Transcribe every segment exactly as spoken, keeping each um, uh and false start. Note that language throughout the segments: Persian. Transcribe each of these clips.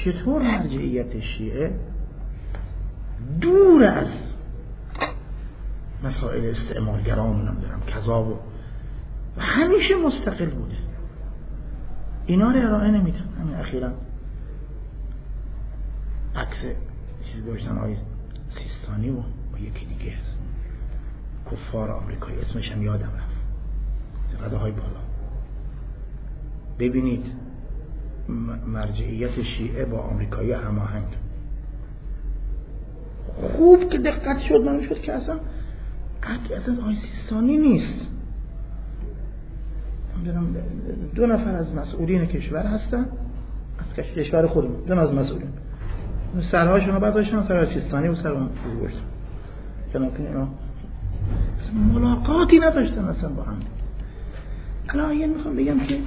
چطور مرجعیت شیعه دور از مسائل استعمارگران نمیدونم کذاب و همیشه مستقل بوده، اینا رو ارائه نمیدن. همین اخیراً عکس چیز گذاشتن آقای سیستانی و با یکی دیگه هست کفار آمریکایی، اسمش هم یادم رفت، رده های بالا. ببینید مرجعیت شیعه با آمریکایی هماهنگ. خوب که دقت شد من شد که اصلا قطعیت از آقای سیستانی نیست. دو نفر از مسئولین کشور هستن، از کشور خودمون، دو نفر از مسئولین سرهاشون رو برداشتن، سر سیستانی و سر اون چیز گذاشتن، چون که اینا ملاقاتی نداشتن اصلا با هم. الان یه میخوام بگم که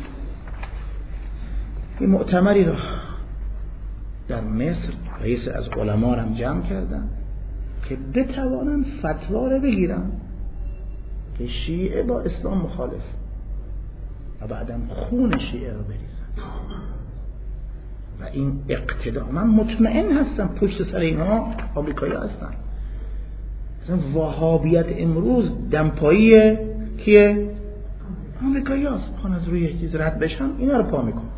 یه مؤتمری رو در مصر رئیس از علما رو هم جمع کردن که بتوانن فتوا رو بگیرن که شیعه با اسلام مخالف و بعدم خون شیعه رو بریزن و این اقتدا. من مطمئن هستم پشت سر اینا آمریکایی هستن. مثلا وهابیت امروز دمپایی کیه؟ آمریکایی هست. خان از روی چیز رد بشن اینا رو پا میکنن،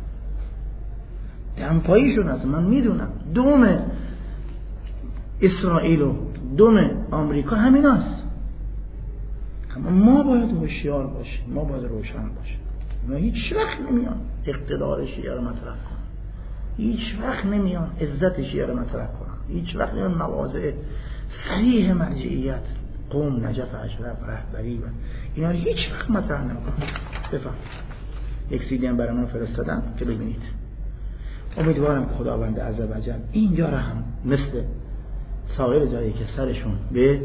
دمپاییشون هست. من میدونم دوم اسرائیل و دوم آمریکا همین هست. اما ما باید هوشیار باشیم، ما باید روشن باشیم. ما هیچ وقت نمیان اقتدار شیعه رو مطرح کنن، هیچ وقت نمیان عزت شیعه رو مطرح کنن، هیچ وقت نمیان مواضع صریح مرجعیت قوم نجف اشرف رهبری و اینا رو هیچ وقت مطرح نمیکنن. بفهم یک سیدی هم برای من فرستادم که ببینید. امیدوارم خداوند عزوجل اینجا رو هم مثل سایر جایی که سرشون به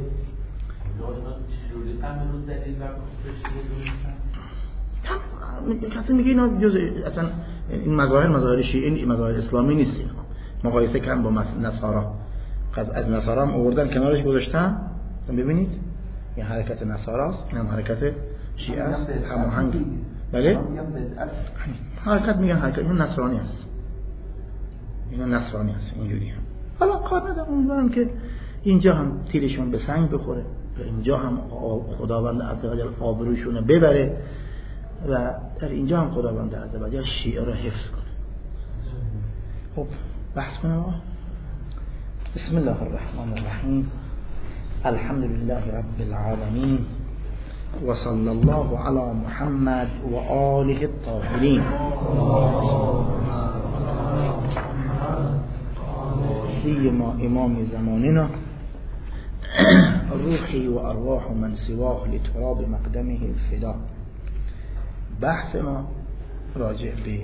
کسی میگه اینا جز اصلا این مظاهر مظاهر شیعه این مظاهر اسلامی نیست، اینا مقایسه کردن با نصارا. از نصارا هم آوردن کنارش گذاشتن، ببینید این حرکت نصاراست، این هم حرکت شیعه است، هماهنگ. بله حرکت میگن حرکت این نصرانی است، اینا نصرانی است اینجوری هم. حالا کار ندارم، امیدوارم که اینجا هم تیرشون به سنگ بخوره و اینجا هم خداوند عزوجل آبروشون ببره و در اینجا هم خداوند عزوجل شیعه را حفظ کنه. خب بحث کنم آقا. بسم الله الرحمن الرحیم. الحمد لله رب العالمین و صلی الله علی محمد و آله الطاهرین. سیما امام زماننا روحی و ارواح من سواه لتراب مقدمه الفدا. بحث ما راجع به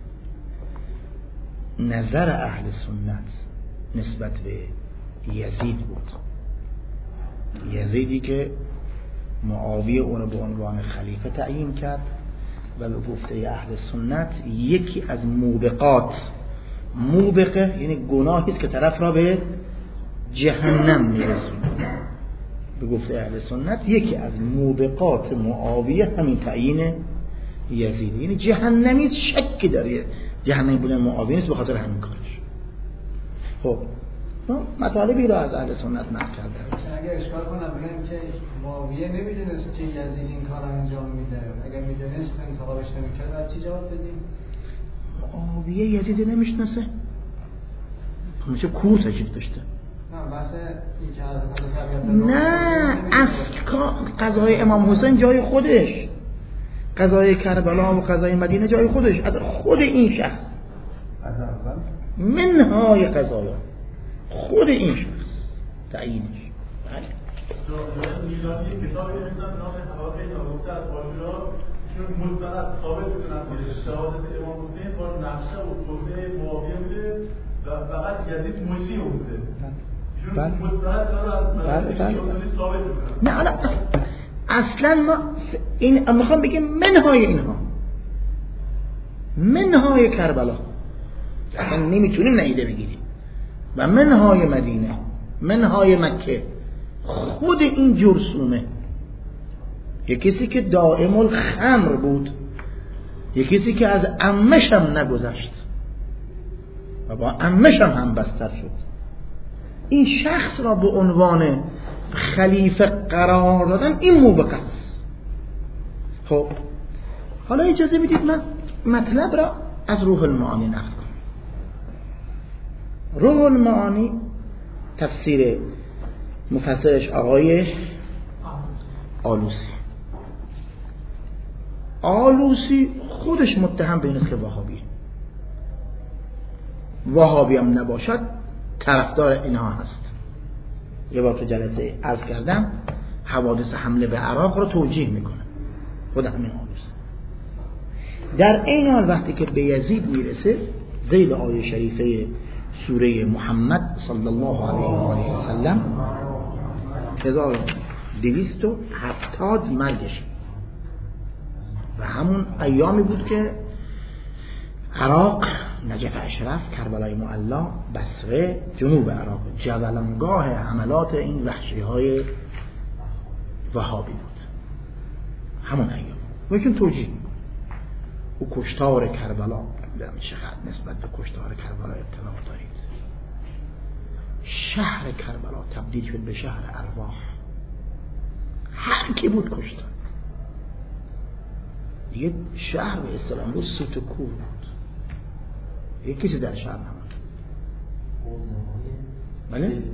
نظر اهل سنت نسبت به یزید بود. یزیدی که معاویه اون رو به عنوان خلیفه تعیین کرد و به گفته اهل سنت یکی از موبقات، موبقه یعنی گناهی است که طرف را به جهنم میرسونه. به گفته اهل سنت یکی از موبقات معاویه همین تعیین یزید، یعنی جهنمی، شکی داره جهنمی بودن معاویه نیست به خاطر همین کارش. خب مطالبی را از اهل سنت نقل کرده. اگر اشکال کنم بگم که معاویه نمیدونست که یزید این کار انجام میده، اگر میدونست انتخابش نمیکرد بعد چی جواب بدیم؟ معاویه یزید نمیشناسه؟ میشه کور تشریف داشته. نه بحث این که حضرت نه از قضای امام حسین جای خودش، قضای کربلا و قضای مدینه جای خودش، از خود این شخص از اول منهای قضایا خود این شخص تعیینش. بله میلادی کتابی نوشتن نام حواقی نگفته از عاشورا چون مستند ثابت بکنن شهادت امام حسین با نقشه و توطئه معاویه بوده و فقط یزید مجری بوده. بله بله بله نه الان اصلا ما این میخوام بگم منهای اینها، منهای کربلا اصلا نمیتونیم نهیده بگیریم و منهای مدینه، منهای مکه، خود این جرثومه. یک کسی که دائم الخمر بود، یک کسی که از عمش هم نگذشت و با عمش هم همبستر شد. این شخص را به عنوان خلیفه قرار دادن این موبقت است. خب حالا اجازه بدید من مطلب را از روح المعانی نقل کنم. روح المعانی تفسیر مفسرش آقای آلوسی. آلوسی خودش متهم به این است که وهابیه. وهابی هم نباشد طرفدار اینها هست. یه بار تو جلسه عرض کردم حوادث حمله به عراق رو توجیه میکنه خود همین آلوسی. در این حال وقتی که به یزید میرسه ذیل آیه شریفه سوره محمد صلی الله علیه و آله و سلم هزار و دویست و هفتاد مرگش و همون ایامی بود که عراق، نجف اشرف، کربلای معلا، بصره، جنوب عراق جولانگاه حملات این وحشی های وهابی بود. همون ایام میگن توجیه او کشتار کربلا دارم چقدر نسبت به کشتار کربلا اطلاع دارید. شهر کربلا تبدیل شد به شهر ارواح. هر کی بود کشتار. دیگه شهر به اصطلاح رو سوت و کور بود. یک کسی در شهر نمود. بله؟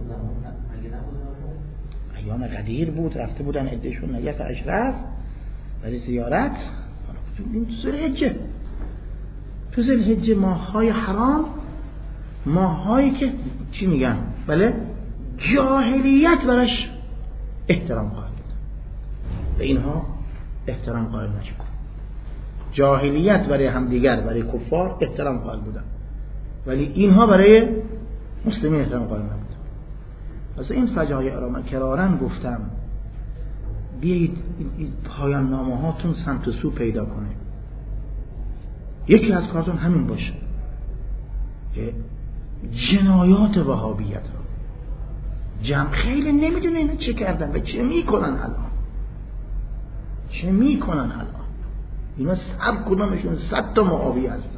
ایام قدیر بود، رفته بودن عدهشون نجف اشرف برای زیارت. این تو ذوالحجه، تو ذوالحجه ماه‌های حرام، ماه‌هایی که چی میگن؟ بله؟ جاهلیت براش احترام قائل بود. به اینها احترام قائل نشد. جاهلیت برای همدیگر، برای کفار احترام قائل بودن، ولی اینها برای مسلمین احترام قائل نبودن. واسه این فجایع را من کرارن گفتم بیایید پایان نامه هاتون سمت و سو پیدا کنه. یکی از کارتون همین باشه که جنایات وهابیت را جمع خیلی نمیدونه اینا چه کردن و چه میکنن الان، چه میکنن الان. اینا هر کدامشون صد تا معاویه هستن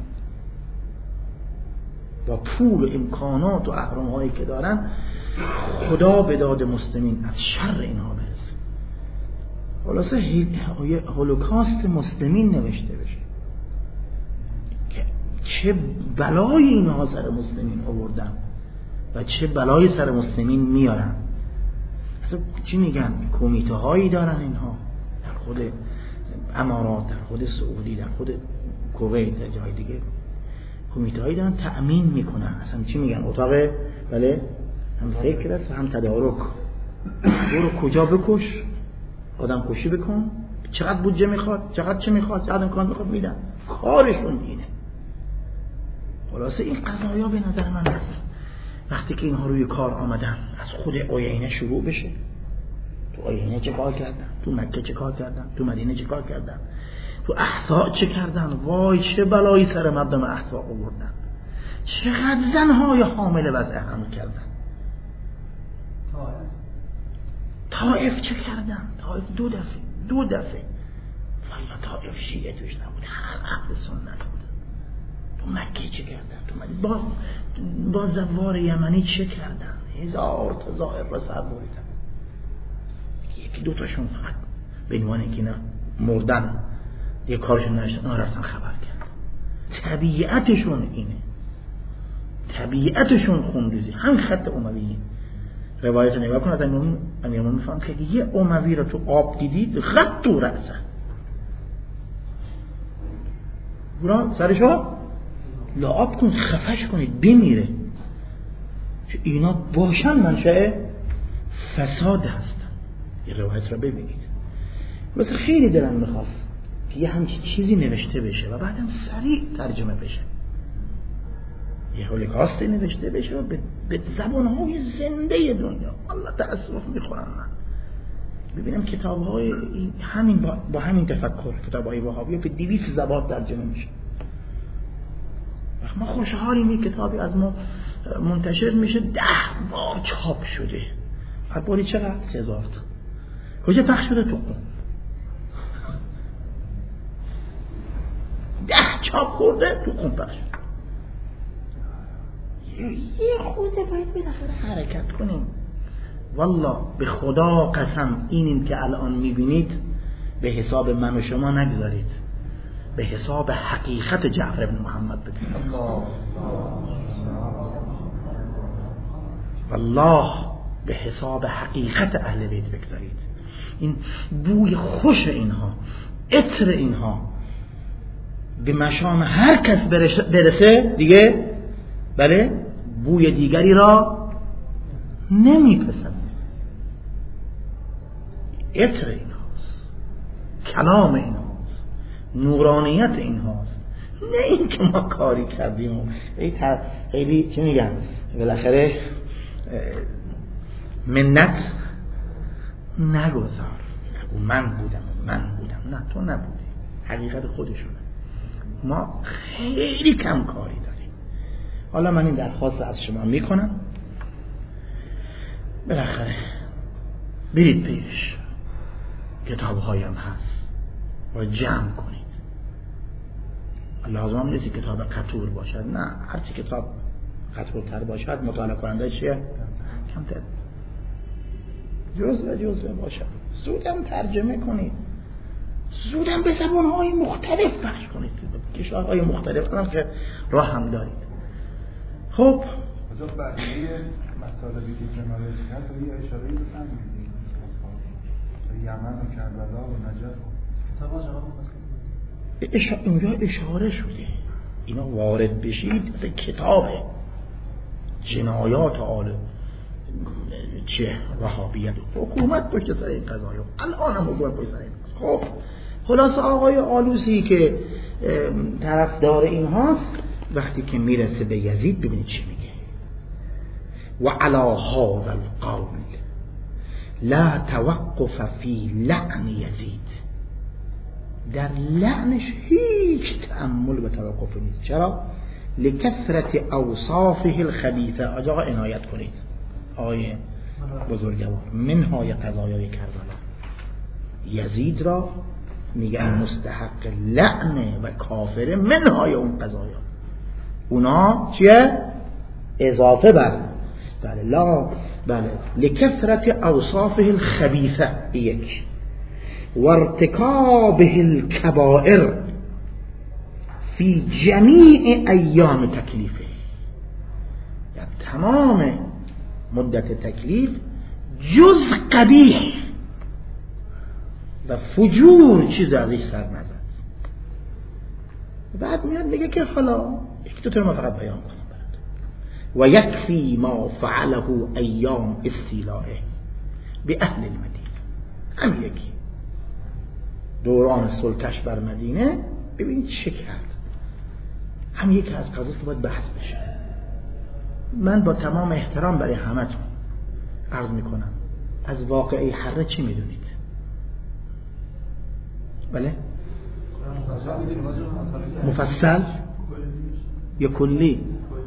با پول و امکانات و اهرام هایی که دارن. خدا به داد مسلمین از شر اینها برسه. خلاصه هولوکاست مسلمین نوشته بشه که چه بلای اینها سر مسلمین آوردن و چه بلای سر مسلمین میارن. اصلا چی میگن؟ کمیته هایی دارن اینها در خود امارات، در خود سعودی، در خود کویت، در جای دیگه کمیته هایی دارن تأمین میکنن. اصلا چی میگن؟ اتاق بله هم فکر است هم تدارک. برو کجا بکش، آدم کشی بکن، چقدر بودجه میخواد، چقدر چه میخواد، چقدر امکان میخواد میدن. کارشون اینه. خلاصه این قضایا به نظر من هست وقتی که اینها روی کار آمدن از خود عیینه شروع بشه. تو عیینه چه کار کردن، تو مکه چه کار کردن، تو مدینه چه کار کردن، تو احساء چه کردن. وای چه بلایی سر مردم احساء آوردن. چقدر زنهای حامله وضع حمل کردن. طائف چه کردن؟ طائف دو دفعه دو دفعه والا طائف شیعه توش نبود، هر اهل سنت بود. تو مکه چه کردن؟ تو مکه با با زوار یمنی چه کردن؟ هزار تا زائر را سر بریدن. یکی دو تاشون فقط به عنوان اینکه اینا مردن یه کارشون نشد اونا رفتن خبر کردن. طبیعتشون اینه، طبیعتشون خونریزی. هم خط امویین روایت نگاه کن، از امیرالمومنین میفهم که یه اموی رو تو آب دیدید خط تو رأسه برا سرشو لعاب کن، خفش کنید بمیره. چون اینا باشن منشأ فساد هستن. یه روایت رو ببینید. مثل خیلی دلم میخواست که یه همچین چیزی نوشته بشه و بعدم سریع ترجمه بشه، یه هولوکاستی نوشته بشه و به زبانهای زنده دنیا. والله تأسف میخورم من ببینم کتابهای همین با, با همین تفکر کتابهای وهابی به دویست زبان ترجمه میشه. ما خوشحالیم این کتابی از ما منتشر میشه ده بار چاپ شده. هر باری چقدر؟ هزار تا. کجا پخش شده؟ تو قم. ده چاپ خورده تو قم پخش شده. یه خورده باید بالاخره حرکت کنیم. والله به خدا قسم اینیم که الان میبینید به حساب من و شما نگذارید، به حساب حقیقت جعفر بن محمد بگذارید. والله به حساب حقیقت اهل بیت بگذارید. این بوی خوش اینها، عطر اینها به مشام هر کس برسه دیگه بله بوی دیگری را نمیپسند. عطر اینهاست، کلام اینهاست، نورانیت اینهاست، نه این که ما کاری کردیم و خیلی چی میگن بالاخره منت نگذار، من بودم من بودم نه تو نبودی، حقیقت خودشونه. ما خیلی کم کاری داریم. حالا من این درخواست از شما میکنم، بالاخره برید پیش، کتاب هایم هست و جمع کنید. لازم نیست کتاب قطور باشد، نه هرچی کتاب قطورتر باشد مطالعه کننده چیه؟ کمتر، جزء جزء باشد. زودم ترجمه کنید، زودم به زبانهای مختلف پخش کنید، کشورهای مختلف هم که راه هم دارید. خب حضرت بقیه مطالبی که جنابت کرد یه اشاره‌ای بفرمایید. یمن و کربلا و نجف کتابا جواب اش... اینجا اشاره شده، اینا وارد بشید به کتاب جنایات آل چه وهابیت، حکومت پشت سر این قضایا، الان هم حکومت پشت سر این. خب خلاص آقای آلوسی که طرفدار این هاست وقتی که میرسه به یزید ببینید چی میگه. و علی هذا القول لا توقف فی لعن یزید، در لعنش هیچ تأمل و توقف نیست. چرا؟ لکثرت اوصافه الخبیثه. آقا عنایت کنید آیه بزرگوار، منهای قضایای کربلا یزید را میگن مستحق لعنه و کافره، منهای اون قضایا. اونا چیه؟ اضافه بر بله لا بله لکثرت اوصافه الخبیثه یک و ارتکابه الکبائر فی جمیع ایام تکلیفه، در تمام مدت تکلیف جز قبیح و فجور چیز ازش سر نزد. بعد میاد میگه که حالا یک دو تا ما فقط بیان کنم و یکفی ما فعله ایام استیلائه به اهل المدینه. هم یکی دوران سلطش بر مدینه ببینید چه کرد. هم یکی از قضاست که باید بحث بشه. من با تمام احترام برای همتون عرض میکنم، از واقعی حره چی میدونید؟ بله؟ مفصل یا کلی؟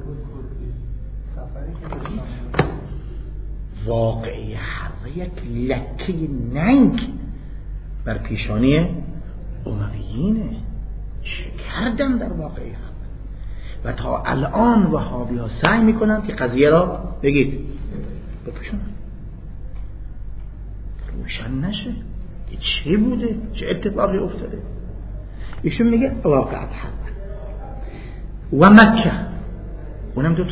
واقعی حره یک لکه ننگ بر پیشانی امویینه. چه کردن در واقعی حره؟ و تا الان وهابی ها سعی میکنن که قضیه را بگید بپوشونن، روشن نشه چه بوده، چه اتفاقی افتاده. ایشون میگه واقعت حق و مکه، اونم دوتا.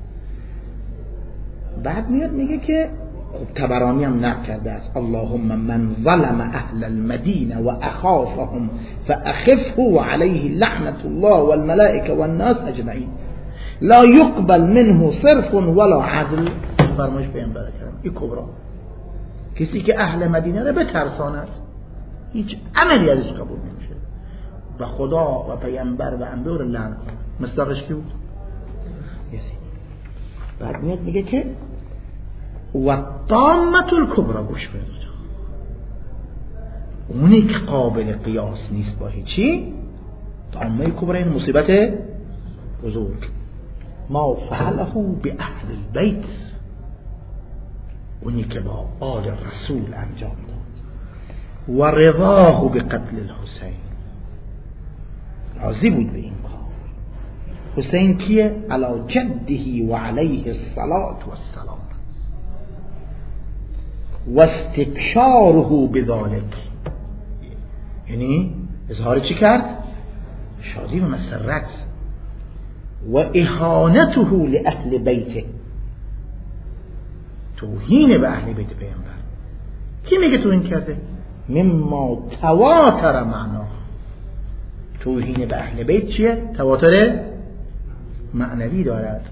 بعد میاد میگه که خب تبرانی هم نقل کرده است اللهم من ظلم اهل المدینه و اخافهم فاخفه و علیه لعنت الله والملائکه والناس اجمعین لا يقبل منه صرف ولا عدل. فرمایش پیامبر کرام این کبرا، کسی که اهل مدینه را بترساند هیچ عملی ازش قبول نمیشه و خدا و پیامبر و انبیاء را لعن کنه. مصداقش کی بود؟ یزید. بعد میاد میگه که و طامة الکبرى، گوش کنید اونی که قابل قیاس نیست با هیچی، طامه کبرى این مصیبت بزرگ، ما فعله به اهل البیت، اونی که با آل رسول انجام داد و رضاه به قتل الحسین، راضی بود به این کار حسین کیه؟ علی جده و علیه الصلاة والسلام و استبشاره بذالک، یعنی اظهار چی کرد؟ شادی و مسرت. و اهانته لأهل بیته، توهین به اهل بیت پیامبر. کی میگه توهین کرده؟ مما تواتر معنا، توهین به اهل بیت چیه؟ تواتر معنوی دارد.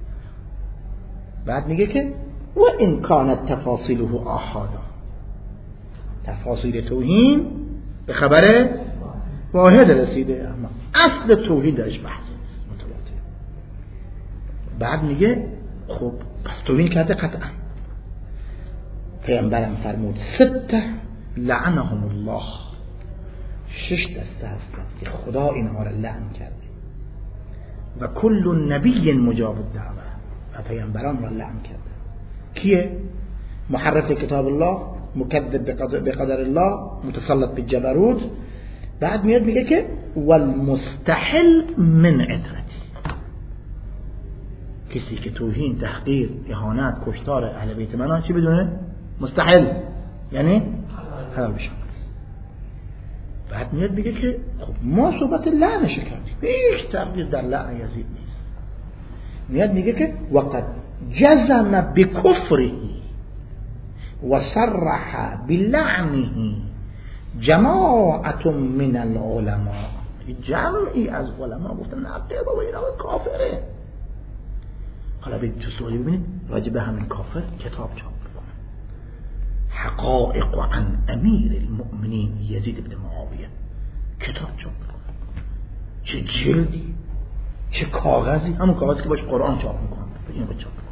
بعد میگه که و ان کانت تفاصیله آحادا، تفاصیل توهین به خبر واحد رسیده، اما اصل توحید درش بحث نیست، متواتر. بعد میگه خب پس توهین کرده قطعا. پیامبرم فرمود سته لعنهم الله، شش دسته هستند که خدا اینها را لعن کرده. و کل نبی مجاب الدعوه، و پیامبران را لعن کرده. کیه؟ محرف کتاب الله، مکذب بقدر الله، متسلط بالجبروت. بعد میاد میگه که والمستحل من عترتی، کسی که توهین، تحقیر، اهانت، کشتار اهل بیت من چی بدونه؟ مستحل، یعنی حلال بشه. بعد میاد میگه که خب ما صحبت لعنش کردیم، هیچ تغییر در لعن یزید نیست. میاد میگه که وقد جزم بکفره و صرح بلعنه جماعت من العلماء، جمعی از علما گفتن نه بابا این آقا کافره. حالا به تو سوالی ببینید راجع به همین کافر کتاب چاپ میکنه، حقائق عن امیر المؤمنین یزید بن معاویه، کتاب چاپ میکنه. چه جلدی، چه کاغذی، همون کاغذی که باش قرآن چاپ میکنه، اینو چاپ میکنه.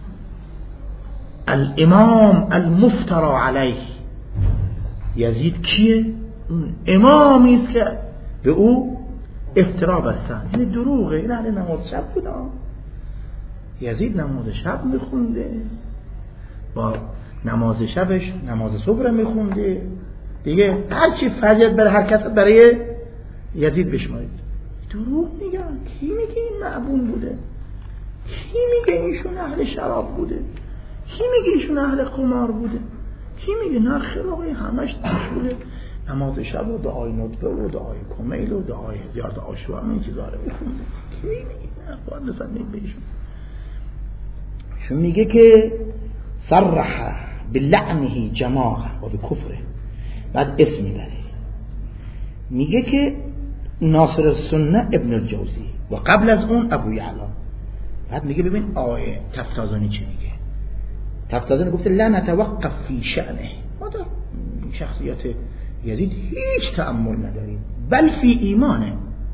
الامام المفترى علیه، یزید کیه؟ اون امامی است که به او افترا بستن، یعنی دروغه. این اهل نماز شب بوده، یزید نماز شب میخونده، با نماز شبش نماز صبح میخونده دیگه. هرچی فجر بر حرکت برای یزید بشمارید. دروغ میگن. کی میگه این معبون بوده؟ کی میگه ایشون اهل شراب بوده؟ کی میگه ایشون اهل قمار بوده؟ کی میگه نه خیر آقای همش مشغول نماز شب و دعای ندبه و دعای کمیل و دعای زیارت عاشورا این چیزا رو میخونه؟ کی میگه نه باید نسبت بهشون؟ شون میگه که صرح بلعنه جماعه و بکفره. بعد اسم میبره، میگه که ناصر السنه ابن الجوزی و قبل از اون ابو یعلا. بعد میگه ببین آیه تفتازانی چی میگه. تفتازانی گفته لا نتوقف فی شأنه، ما در شخصیت یزید هیچ تأمل نداریم، بل فی ایمانه.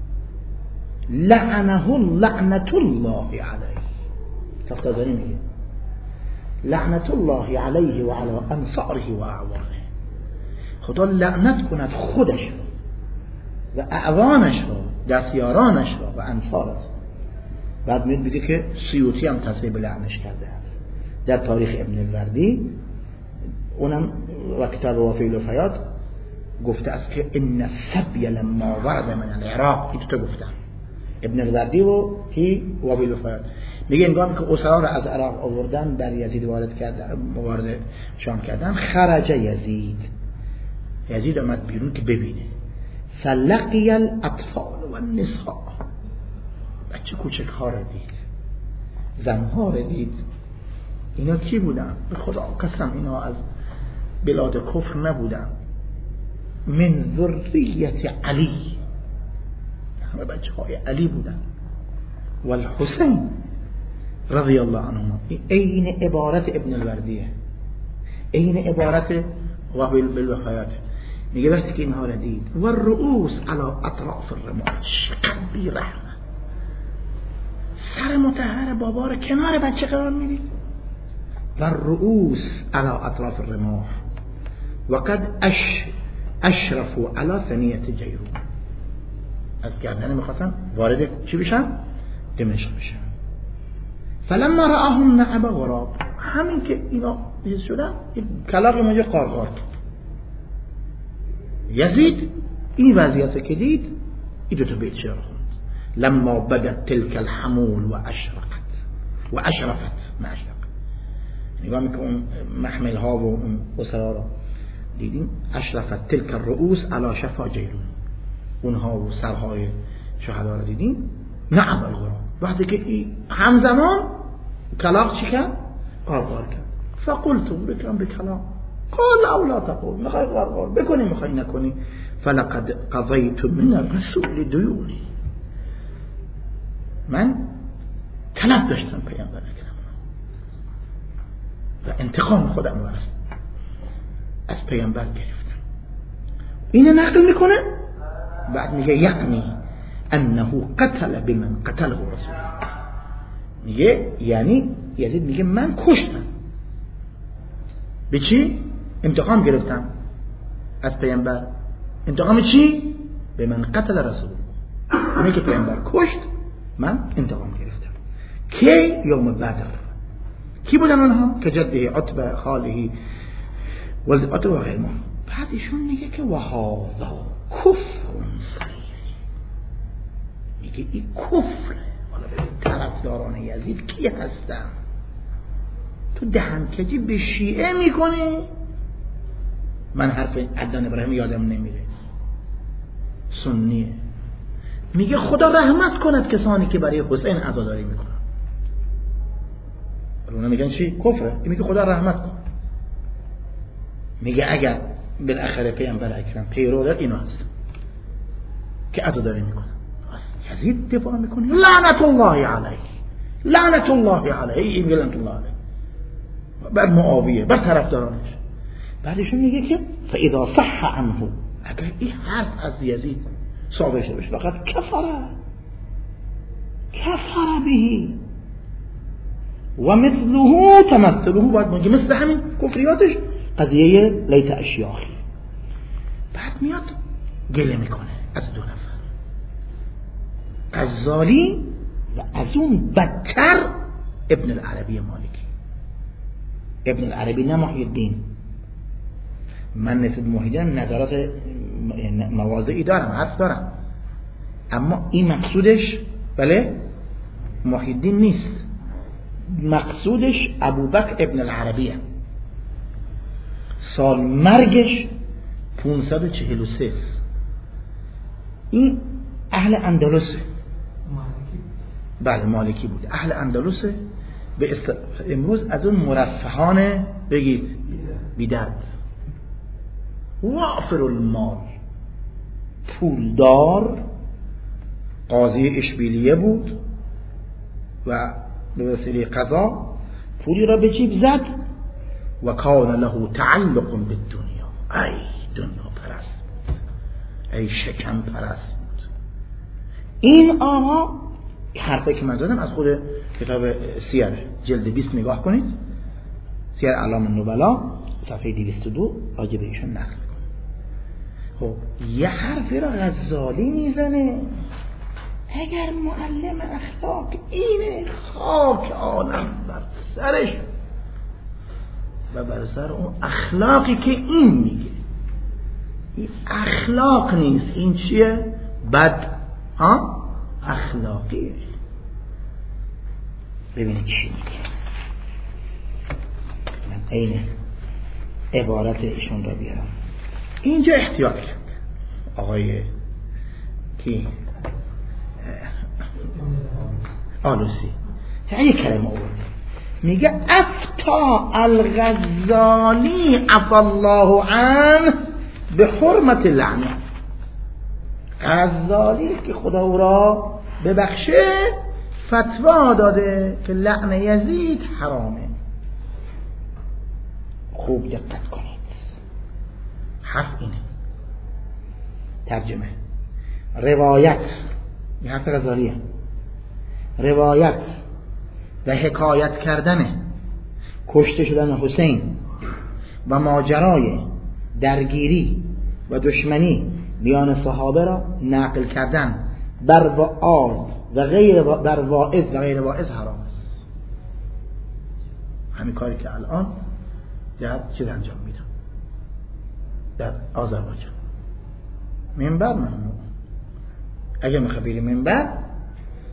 لعنه لعنت الله علیه. تفتازانی میگه لعنت الله علیه و علی انصاره و اعوانه، خدا لعنت کند خودش رو و اعوانش رو، دستیارانش رو و انصارش. بعد میاد میگه که سیوطی هم تصریح به لعنش کرده است در تاریخ ابن الوردی، اونم و کتاب وافی الوفیات گفته است که ان السبی لما ورد من العراق. این تو گفتم ابن الوردی و کی وافی الوفیات میگه انگامی که اسرا را از عراق آوردن بر یزید وارد کردن، وارد شام کردن، خرج یزید، یزید آمد بیرون که ببینه. فلقی الاطفال و النساء، بچه کوچک ها را دید، زن ها را دید. اینا کی بودن؟ به خدا قسم اینا از بلاد کفر نبودن، من ذریت علی، همه بچه های علی بودن. و الحسین رضی الله عنهما. این عبارت ابن الوردیه، این عبارت وحی بالوفیات. میگه وقتی که اینها را دید و الرؤوس علی اطراف الرماح، شقبی رحمه، سر مطهر بابا را کنار بچه قرار میدید. و الرؤوس علی اطراف الرماح و قد اش اشرفوا علی ثنیت جیرون، از گردن میخواستن وارد چی بشن؟ دمشق بشن. فلما رآهم نعب غراب، همین که اینا حس شدن کلاغ اونجا قارقار کرد. یزید این وضعیت که دید این دو تا بیت شعر خوند. لما بدت تلك الحمول و اشرقت و اشرفت ما اشرق، نگاه میکنم اون محمل ها و اون اسرا رو دیدیم، اشرفت تلک الرؤوس علی شفا جیرون، اونها و سرهای شهدا رو دیدیم. نعم الغراب، وقتی که همزمان کلاغ چی کرد؟ قارقار کرد. فقلت بکرم بکلاغ قال او لا تقول، میخوای قارقار بکنی میخوای نکنی. فلقد قضیت من الرسول دیونی، من طلب داشتم پیامبر اکرم و انتقام خودم رو از پیامبر گرفتم. اینو نقل میکنه، بعد میگه یعنی انه قتل بمن قتله رسول، میگه یعنی یزید میگه من کشتم. به چی؟ انتقام گرفتم از پیامبر. انتقام چی؟ به من قتل رسول، اونی که پیامبر کشت من انتقام گرفتم. کی؟ یوم بدر. کی بودن اونها؟ که جده عتبه خاله ولد عتبه و غیره. بعد ایشون میگه که وهذا کفر صریح، میگه این کفره. حالا ببین طرفداران یزید کی هستن؟ تو دهنکجی به شیعه میکنی. من حرف عدنان ابراهیم یادم نمیره، سنیه، میگه خدا رحمت کند کسانی که برای حسین عزاداری میکنن. اونا میگن چی؟ کفره. میگه خدا رحمت کن. میگه اگر بالاخره پیامبر اکرم پیرو در اینا هست که عزاداری میکنن، یزید دفاع میکنه لعنت الله علیه، لعنت الله علیه، این لعنت الله علیه بر معاویه، بر طرفدارانش. بعدشون میگه که فاذا صح عنه، اگر این حرف از یزید ثابت شده باشه فقط کفره کفر به و مثله تمثله، باید میگه مثل همین کفریاتش قضیه لیت اشیاخی. بعد میاد گله میکنه از دو نفر، غزالی و از اون بدتر ابن العربی مالکی. ابن العربی نه محی الدین، من نسبت محی الدین نظرات مواضعی دارم، حرف دارم، اما این مقصودش بله محی الدین نیست، مقصودش ابوبکر ابن العربیه. سال مرگش پانصد و چهل و سه. این اهل اندلسه، بله مالکی بود، اهل اندلسه. به است... امروز از اون مرفهان بگید بیدرد، وافر المال، پولدار، قاضی اشبیلیه بود و به وسیله قضا پولی را به جیب زد و کان له تعلق بالدنیا، ای دنیا پرست بود، ای شکم پرست بود. این آقا حرفی که من زدم از خود کتاب سیر جلد بیست نگاه کنید، سیر اعلام النبلا صفحه دویست و دو راجع به ایشون نقل کنید. خب یه حرفی را غزالی میزنه، اگر معلم اخلاق اینه خاک عالم بر سرش و بر سر اون اخلاقی که این میگه. این اخلاق نیست، این چیه؟ بد ها اخلاقیه. ببینید چی میگه، من اینه عبارت ایشون را بیارم. اینجا احتیاط کرد آقای کی آلوسی، یه کلمه آورده، میگه افتا الغزالی عفا الله عنه به حرمت لعنه. غزالی که خدا او را ببخشه فتوا داده که لعن یزید حرامه. خوب دقت کنید، حرف اینه. ترجمه روایت، این حرف غزالیه، روایت و حکایت کردن کشته شدن حسین و ماجرای درگیری و دشمنی میان صحابه را نقل کردن بر وعاظ و غیر بر واعظ و غیر واعظ حرام است. همین کاری که الان در چیز انجام میدن در آذربایجان، منبر ممنوع. اگه میخوای بری منبر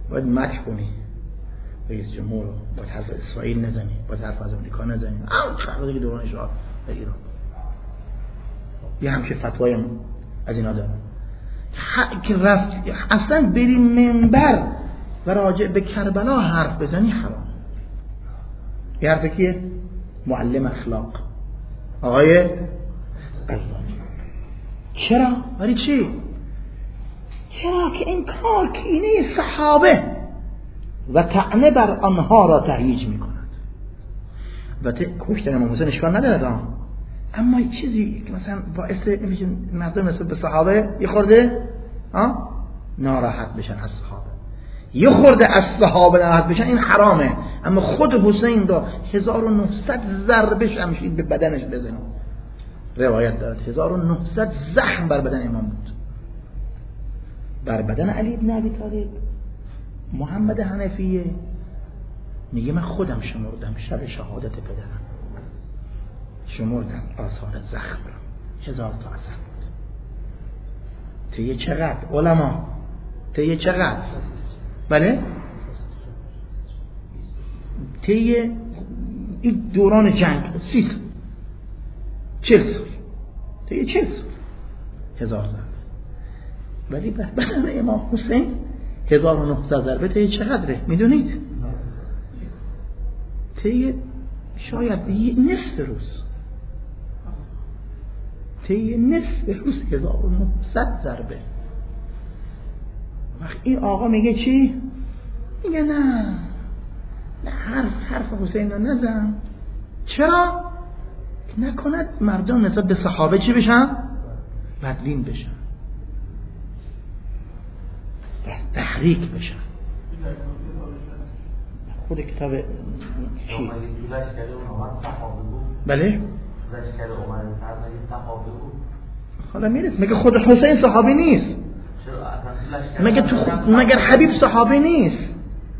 باید مدح کنی رئیس جمهور رو، باید حرف اسرائیل نزنی، باید حرف از امریکا نزنی، اون چقدر که دوران شاه در ایران یه همچه فتوای از اینا دارن که رفت اصلا بری منبر و راجع به کربلا حرف بزنی حرام. یه حرف کیه؟ معلم اخلاق آقای قزوینی. چرا؟ ولی چی؟ چرا که این کار کینه صحابه و طعنه بر آنها را تهییج می کند. البته کشتن امام حسین اشکال نداره، اما یه چیزی که مثلا باعث مردم نسبت به صحابه یه خورده ناراحت بشن از صحابه، یه خورده از صحابه ناراحت بشن، این حرامه. اما خود حسین را هزار و نهصد ضربه شمشیر به بدنش بزنه، روایت دارد هزار و نهصد زخم بر بدن امام بود، بر بدن علی ابن ابی طالب. محمد حنفیه میگه من خودم شمردم شب شهادت پدرم، شمردم آثار زخم را، هزار تا زخم بود. تیه چقدر علما؟ تیه چقدر؟ بله؟ تیه این دوران جنگ سی سال، چل سال، تیه چل سال هزار ضربه. ولی بدن امام حسین هزار و نهصد ضربه تیه چقدره میدونید؟ تیه شاید نصف روز، تیه نصف روز هزار و نهصد ضربه. وقت این آقا میگه چی؟ میگه نه نه حرف حرف حسین رو نزن. چرا؟ نکند مردم نسبت به صحابه چی بشن؟ بدبین بشن، تحریک بشن. خود کتاب چی؟ بله؟ حالا میرس مگه خود حسین صحابی نیست؟ مگه تو مگر حبیب صحابی نیست؟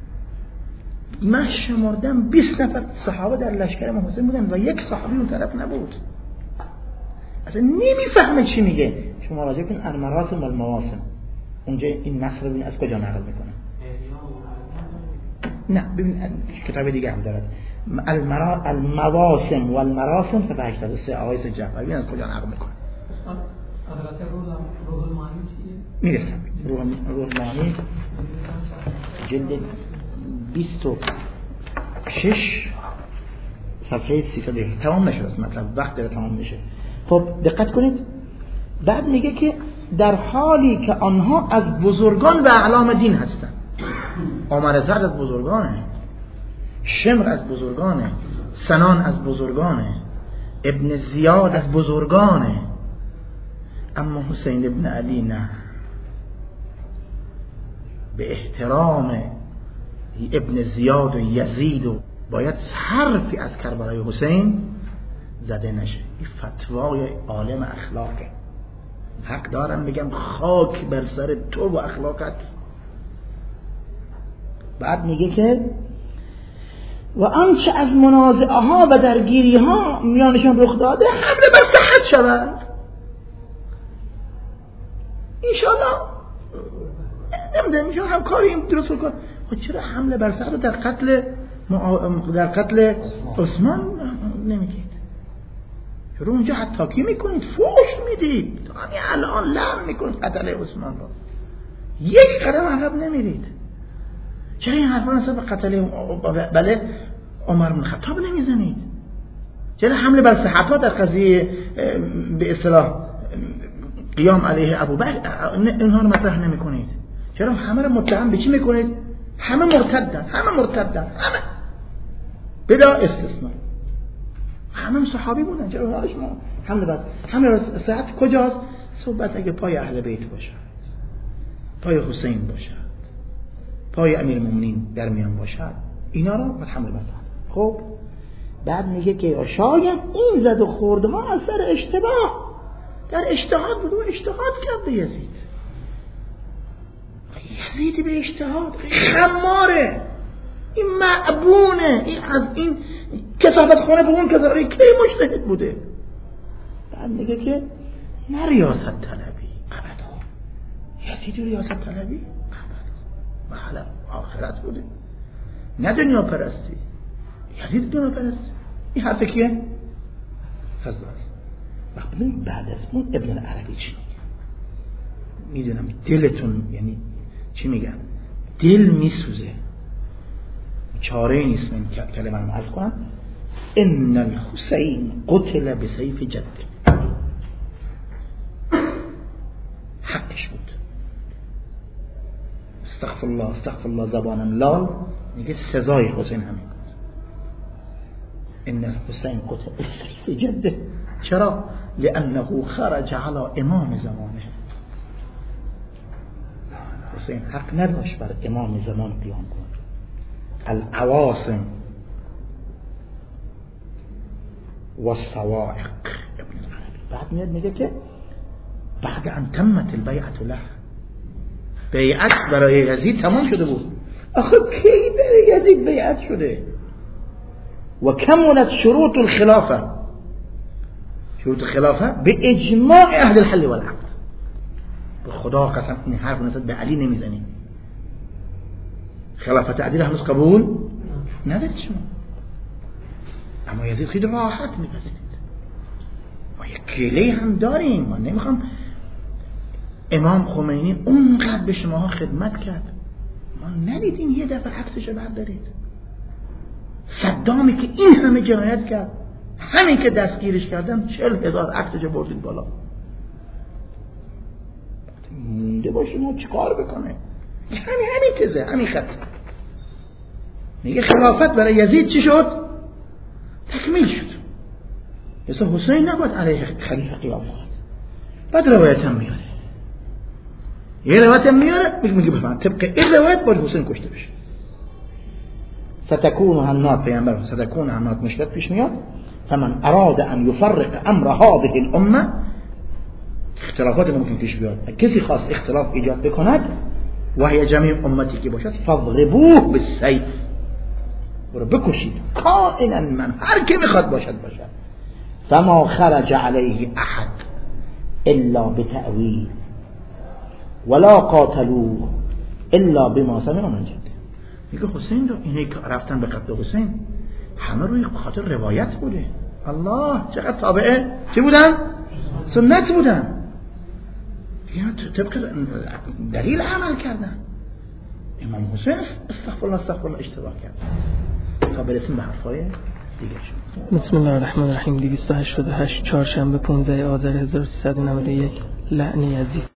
من شمردم بیست نفر صحابه در لشکر امام حسین بودن و یک صحابی اون طرف نبود. اصلا نمیفهمه چی میگه. شما راجع کن المراسم و المواسم، اونجا این نصر ببین از کجا نقل میکنه. نه ببین کتاب دیگه هم دارد، المرا المواسم و المراسم صفحه هشتاد و سه آقای سجاد، ببین از کجا نقل میکنه. مدرسه روح المعانی چیه؟ میرسم روح روح المعانی جلد بیست و شش صفحه سیصد و یک. تمام نشد مطلب، وقت داره تمام میشه. خب دقت کنید، بعد میگه که در حالی که آنها از بزرگان و اعلام دین هستند. عمر زرد از بزرگانه، شمر از بزرگانه، سنان از بزرگانه، ابن زیاد از بزرگانه، اما حسین ابن علی نه. به احترام ابن زیاد و یزید و باید حرفی از کربلای حسین زده نشه. این فتوای عالم اخلاقه. حق دارم بگم خاک بر سر تو و اخلاقت. بعد میگه که و آنچه از منازعه ها و درگیری ها میانشان رخ داده حمله بر صحت شود انشاءالله. نمیدونم میشه هم کاری درست کن. خب چرا حمله بر صحت در قتل در قتل عثمان نمیگید؟ چرا اونجا حتاکی میکنید، فوش میدید، همین الان لعن میکنید قتل عثمان رو، یک قدم عقب نمیرید. چرا این حرفا نسبت به قتل بله عمر بن خطاب نمیزنید؟ چرا حمله بر صحت‌ها در قضیه به اصطلاح قیام علیه ابوبکر اینها رو مطرح نمیکنید؟ چرا همه رو متهم به چی میکنید؟ همه مرتدن، همه مرتدن، همه بلا استثناء، همه صحابی بودن. چرا اونها شما حمله بر حمله بر صحت کجاست؟ صحبت اگه پای اهل بیت باشه، پای حسین باشه، پای امیر المؤمنین در میان باشد، اینا رو باید حمله بر صحت. خب بعد میگه که شاید این زد و خورد ما از سر اشتباه در اجتهاد بود و اجتهاد کرده یزید. یزید به اجتهاد خماره، این معبونه، این از این کثافت خونه به اون کثافت کی مجتهد بوده. بعد میگه که نه ریاست طلبی ابدا. یزید ریاست طلبی ابدا. محل آخرت بوده، نه دنیا پرستی. یزید دنیا پرستی. این حرف کیه؟ فضل. وقت ببینید بعد از اون ابن عربی چی میگه؟ میدونم دلتون یعنی چی میگن؟ دل میسوزه، چاره نیست من کلمه رو عرض کنم. ان الحسین قتل بسیف جده. حقش بود. استغفر الله استغفر الله زبانم لال میگه سزای حسین همین بود. ان الحسین قتل بسیف جده. چرا؟ لانه خرج على امام زمانه. حسین حق نداشت بر امام زمان قیام کند. العواصم و الصواعق. ابن العربی بعد میاد میگه که بعد ان تمت البیعت له، بیعت برای یزید تمام شده بود. آخه کی برای یزید بیعت شده؟ و کملت شروط الخلافه. شروط خلافه به اجماع اهل الحل والعقد. به خدا قسم این حرف نسبت به علی نمیزنی. خلافت علی هنوز قبول ندارید شما، اما یزید خیلی راحت میپذیرید. ما یک کلی هم داریم. ما نمیخوام امام خمینی اونقدر به شماها خدمت کرد، ما ندیدین یه دفعه عکسش بردارید؟ صدامی که این همه جنایت کرد، همین که دستگیرش کردن چهل هزار عکسش بردید بالا. مونده باشه ما چیکار بکنه؟ همین همین تزه، همین خط. میگه خلافت برای یزید چی شد؟ تکمیل شد. مثلا حسین نباید علیه خلیفه قیام کرد. بعد روایت هم میاره، یه روایت هم میاره میگه بفهم طبق این روایت باید حسین کشته بشه. ستکون هنات پیامبر ستکون هنات مشکلات پیش میاد. فمن اراد ان یفرق امر هذه الامه، اختلافات ممکن پیش بیاد، کسی خواست اختلاف ایجاد بکند و هی جمیع امتی که باشد فضربوه بالسیف، برو بکشید کائنا من، هر کی میخواد باشد باشد. فما خرج علیه احد الا بتأویل ولا قاتلوه الا بما سمعوا من جده. میگه حسین رو اینه که رفتن به قتل حسین همه روی خاطر روایت بوده. الله چقدر تابعه چی بودن؟ سنت بودن. یا طبق دلیل عمل کردن. امام حسین استغفر الله استغفر الله اشتباه کرد. تا برسیم به حرفای دیگه شد. بسم الله الرحمن الرحیم. دویست و هشتاد و هشت چهارشنبه پانزده آذر هزار و سیصد و نود و یک. لعن یزید.